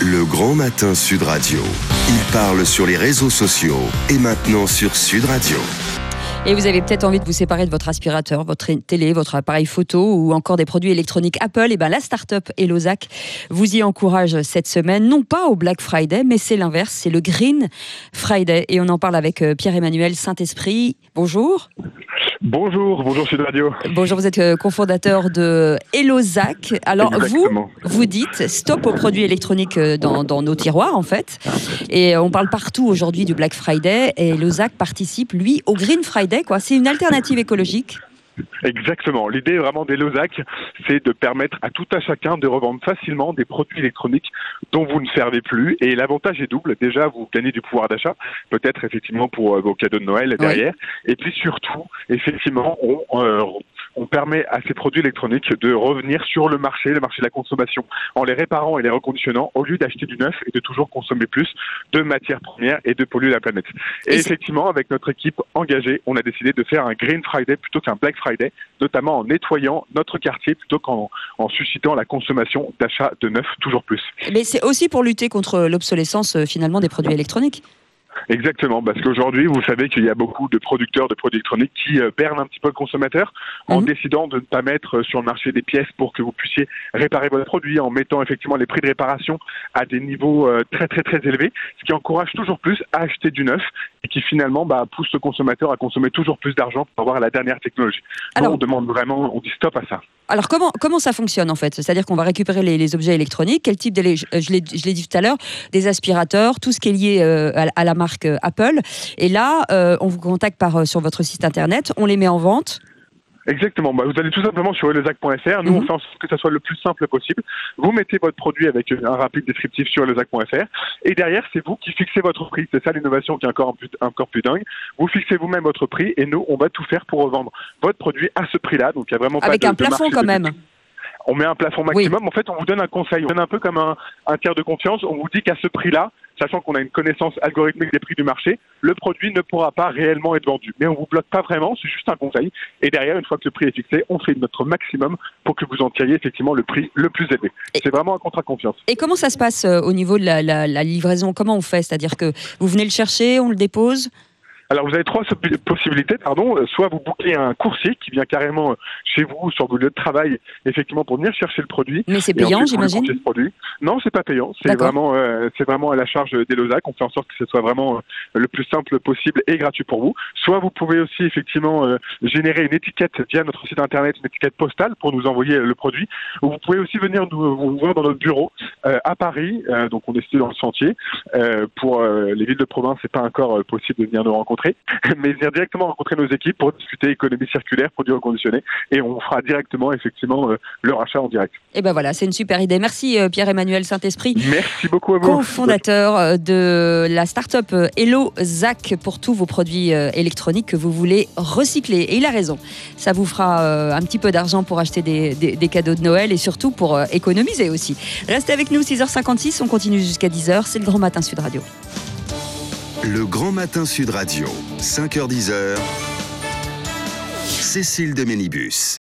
Le Grand Matin Sud Radio. Il parle sur les réseaux sociaux et maintenant sur Sud Radio. Et vous avez peut-être envie de vous séparer de votre aspirateur, votre télé, votre appareil photo ou encore des produits électroniques Apple. Et bien la start-up Hellozac vous y encourage cette semaine, non pas au Black Friday, mais c'est l'inverse, c'est le Green Friday. Et on en parle avec Pierre-Emmanuel Saint-Esprit. Bonjour. Bonjour Sud Radio. Bonjour, vous êtes cofondateur de Hellozac. Alors Exactement. vous dites stop aux produits électroniques dans nos tiroirs en fait. Et on parle partout aujourd'hui du Black Friday et Hellozac participe lui au Green Friday quoi. C'est une alternative écologique. Exactement. L'idée vraiment d'Hellozac, c'est de permettre à tout à chacun de revendre facilement des produits électroniques dont vous ne servez plus. Et l'avantage est double. Déjà, vous gagnez du pouvoir d'achat, peut-être effectivement pour vos cadeaux de Noël derrière. Oui. Et puis surtout, effectivement, on permet à ces produits électroniques de revenir sur le marché de la consommation, en les réparant et les reconditionnant, au lieu d'acheter du neuf et de toujours consommer plus de matières premières et de polluer la planète. Et effectivement, avec notre équipe engagée, on a décidé de faire un Green Friday plutôt qu'un Black Friday, notamment en nettoyant notre quartier plutôt qu'en suscitant la consommation d'achat de neuf toujours plus. Mais c'est aussi pour lutter contre l'obsolescence finalement des produits électroniques. Exactement, parce qu'aujourd'hui, vous savez qu'il y a beaucoup de producteurs de produits électroniques qui perdent un petit peu le consommateur en décidant de ne pas mettre sur le marché des pièces pour que vous puissiez réparer votre produit, en mettant effectivement les prix de réparation à des niveaux très très très élevés, ce qui encourage toujours plus à acheter du neuf et qui finalement pousse le consommateur à consommer toujours plus d'argent pour avoir la dernière technologie. Alors, on demande vraiment, on dit stop à ça. Alors comment ça fonctionne en fait ? C'est-à-dire qu'on va récupérer les objets électroniques, quel type je l'ai dit tout à l'heure, des aspirateurs, tout ce qui est lié à la marque Apple. Et là, on vous contacte sur votre site internet, on les met en vente. Exactement. Vous allez tout simplement sur hellozac.fr. Nous, on fait en sorte que ça soit le plus simple possible. Vous mettez votre produit avec un rapide descriptif sur hellozac.fr. Et derrière, c'est vous qui fixez votre prix. C'est ça l'innovation qui est encore plus dingue. Vous fixez vous-même votre prix et nous, on va tout faire pour revendre votre produit à ce prix-là. Donc, il y a vraiment avec pas de un plafond quand même. On met un plafond maximum. Oui. En fait, on vous donne un conseil. On donne un peu comme un tiers de confiance. On vous dit qu'à ce prix-là, sachant qu'on a une connaissance algorithmique des prix du marché, le produit ne pourra pas réellement être vendu. Mais on vous bloque pas vraiment, c'est juste un conseil. Et derrière, une fois que le prix est fixé, on fait notre maximum pour que vous en tiriez effectivement le prix le plus élevé. C'est vraiment un contrat de confiance. Et comment ça se passe au niveau de la livraison ? Comment on fait ? C'est-à-dire que vous venez le chercher, on le dépose ? Alors, vous avez trois possibilités, Soit vous bouquez un coursier qui vient carrément chez vous, sur vos lieux de travail, effectivement, pour venir chercher le produit. Mais c'est payant, j'imagine ? Non, c'est pas payant. C'est vraiment à la charge d'Hellozac. On fait en sorte que ce soit vraiment le plus simple possible et gratuit pour vous. Soit vous pouvez aussi, effectivement, générer une étiquette via notre site internet, une étiquette postale pour nous envoyer le produit. Ou vous pouvez aussi venir vous voir dans notre bureau à Paris. Donc, on est situé dans le Sentier. Pour les villes de province, c'est pas encore possible de venir nous rencontrer. Mais venir directement rencontrer nos équipes pour discuter économie circulaire, produits reconditionnés, et on fera directement effectivement leur achat en direct. Et ben voilà, c'est une super idée. Merci Pierre-Emmanuel Saint-Esprit. Merci beaucoup à vous. Cofondateur de la start-up Hellozac pour tous vos produits électroniques que vous voulez recycler. Et il a raison, ça vous fera un petit peu d'argent pour acheter des cadeaux de Noël et surtout pour économiser aussi. Restez avec nous, 6h56, on continue jusqu'à 10h, c'est le Grand Matin Sud Radio. Le Grand Matin Sud Radio, 5h-10h, Cécile de Ménibus.